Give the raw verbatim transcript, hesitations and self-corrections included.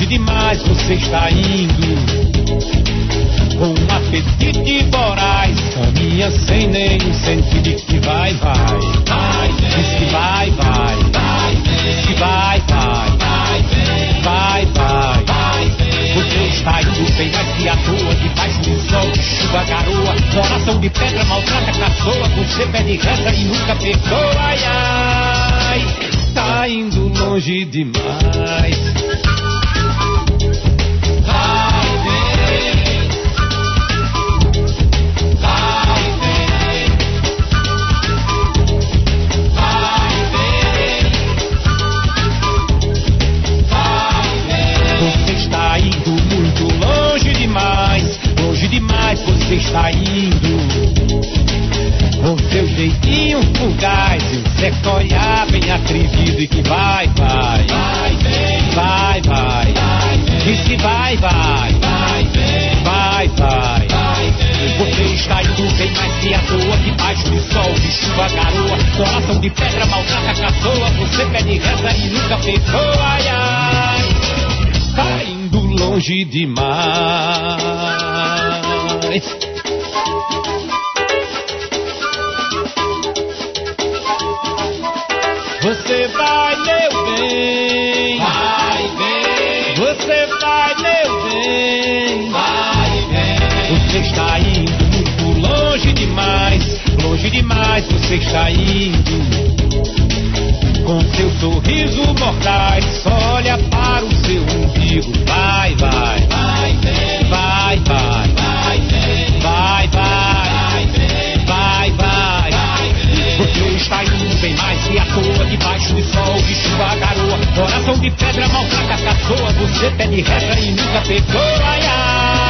longe demais você está indo. Com um apetite voraz, caminha sem nenhum sentido de que vai, vai. Diz que vai, vai. Diz que vai, vai. Vai, vai. Você está indo bem mais que à toa, debaixo de sol, de chuva, garoa. Coração de pedra maltrata, caçoa. Você pede reza e nunca perdoa. Ai, ai, tá indo longe demais. Você está indo com seu jeitinho fugaz, um sequoia bem atrevido e que vai, vai, vai, vai, vai, diz que vai, vai, vai, vai, você está indo bem mais que à toa, debaixo de sol, de chuva, garoa, coração de pedra, maltrata, caçoa, você pede reza e nunca perdoa, ai, ai, está indo longe demais. Você vai, meu bem, vai bem. Você vai, meu bem, vai bem. Você está indo muito longe demais, longe demais você está indo. Com seu sorriso mortais, olha para o seu umbigo. Vai, vai, vai bem. Vai, vai, vai bem. Vai, vai, vai, vai, vai. Você está indo bem mais que à toa, debaixo de sol, de chuva, garoa. Coração de pedra, maltrata, caçoa. Você pede reza e nunca perdoa, ai, ai.